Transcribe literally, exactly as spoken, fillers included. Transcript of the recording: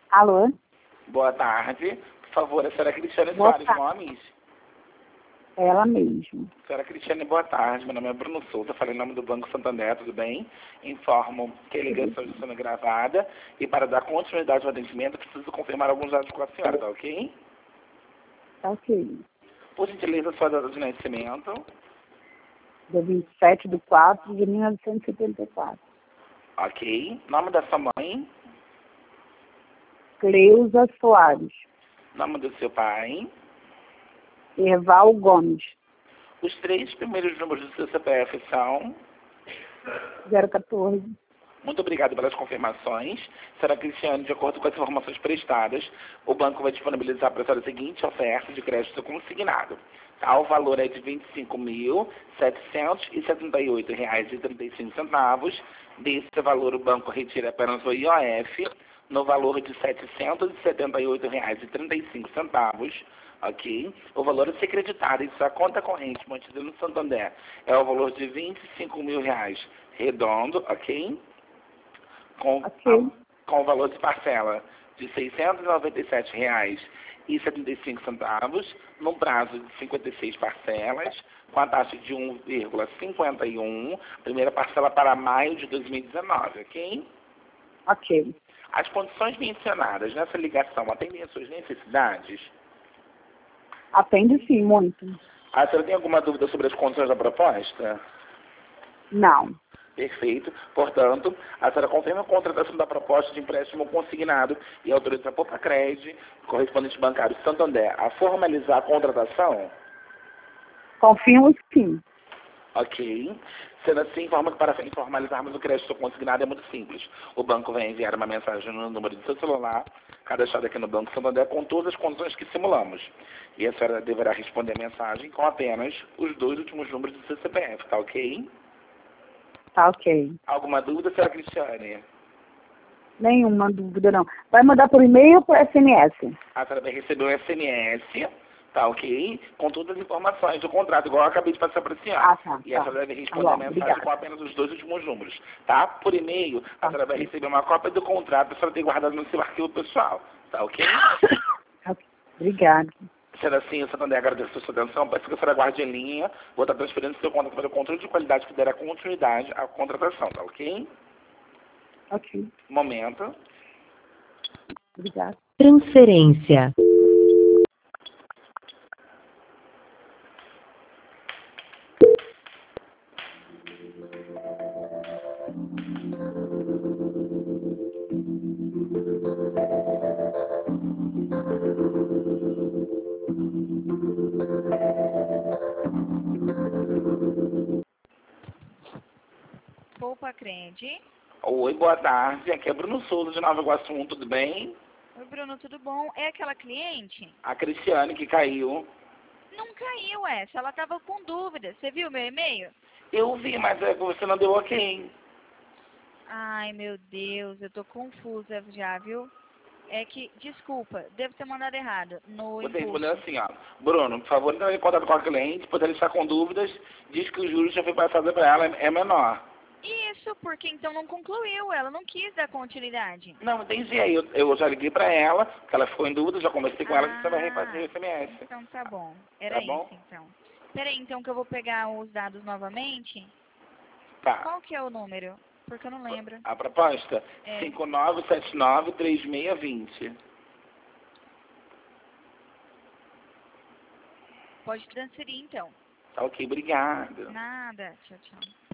Alô? Boa tarde. Por favor, a senhora Cristiane Boa Soares tarde. Gomes. Ela mesmo. Senhora Cristiane, boa tarde. Meu nome é Bruno Souza, falei em nome do Banco Santander, tudo bem? Informo que a ligação está sendo gravada e para dar continuidade ao atendimento, preciso confirmar alguns dados com a senhora, tá ok? Tá ok. Por gentileza, sua data de nascimento. Dia vinte e sete de quatro de mil novecentos e setenta e quatro. Ok. Nome da sua mãe. Cleusa Soares. Nome do seu pai. Erval Gomes. Os três primeiros números do seu C P F são... zero quatorze. Muito obrigado pelas confirmações. Senhora Cristiane, de acordo com as informações prestadas, o banco vai disponibilizar para a senhora a seguinte oferta de crédito consignado. Tá? O valor é de vinte e cinco mil, setecentos e setenta e oito reais e trinta e cinco centavos. Desse valor, o banco retira apenas o I O F, no valor de setecentos e setenta e oito reais e trinta e cinco centavos. Ok? O valor a ser creditado em sua conta corrente mantida no Santander é o valor de vinte e cinco mil reais redondo, ok? Com, Ok. a, com o valor de parcela de seiscentos e noventa e sete reais e setenta e cinco centavos, no prazo de cinquenta e seis parcelas, com a taxa de um vírgula cinquenta e um, primeira parcela para maio de dois mil e dezenove, ok? Ok. As condições mencionadas nessa ligação atendem às suas necessidades? Atende sim, muito. A senhora tem alguma dúvida sobre as condições da proposta? Não. Perfeito. Portanto, a senhora confirma a contratação da proposta de empréstimo consignado e autoriza a Popacred, correspondente bancário Santander, a formalizar a contratação? Confirmo sim. Ok. Sendo assim, informa que para formalizarmos o crédito consignado é muito simples. O banco vai enviar uma mensagem no número do seu celular, cadastrado aqui no Banco Santander, com todas as condições que simulamos. E a senhora deverá responder a mensagem com apenas os dois últimos números do seu C P F, tá ok? Tá ok. Alguma dúvida, senhora Cristiane? Nenhuma dúvida, não. Vai mandar por e-mail ou por S M S? A senhora vai receber um S M S, tá ok? Com todas as informações do contrato, igual eu acabei de passar para a senhora. Ah, tá. E a Tá. senhora deve responder Tá a bom, mensagem obrigada. com apenas os dois últimos números, tá? Por e-mail, a Tá. senhora vai receber uma cópia do contrato, a senhora tem guardado no seu arquivo pessoal, tá ok? Ok. Obrigada. Sendo assim, o Santander agradece a sua atenção, peço que a senhora guarde em linha, vou estar transferindo seu contrato para o controle de qualidade que dará continuidade à contratação, tá ok? Ok. Momento. Obrigada. Transferência. Popacred. Oi, boa tarde. Aqui é Bruno Souza de Nova Iguaçu, tudo bem? Oi, Bruno, tudo bom? É aquela cliente? A Cristiane que caiu. Não caiu essa, ela tava com dúvida. Você viu meu e-mail? Eu vi, mas é que você não deu ok. Ai, meu Deus, eu tô confusa já, viu? É que, desculpa, devo ter mandado errado. No Você impulso. respondeu assim, ó. Bruno, por favor, entre em contato com a cliente, poder estar com dúvidas, diz que o juros já foi passado para ela, é menor. Isso, porque então não concluiu, ela não quis dar continuidade. Não, entendi. Aí eu, eu já liguei para ela, que ela ficou em dúvida, já conversei com ela, que você vai refazer o S M S. Então tá bom. Era Tá isso, bom? então. Peraí, então, que eu vou pegar os dados novamente. Tá. Qual que é o número? Porque eu não lembro. A proposta? É. cinco nove sete nove três seis dois zero. Pode transferir, então. Tá ok, obrigado. Nada. Tchau, tchau.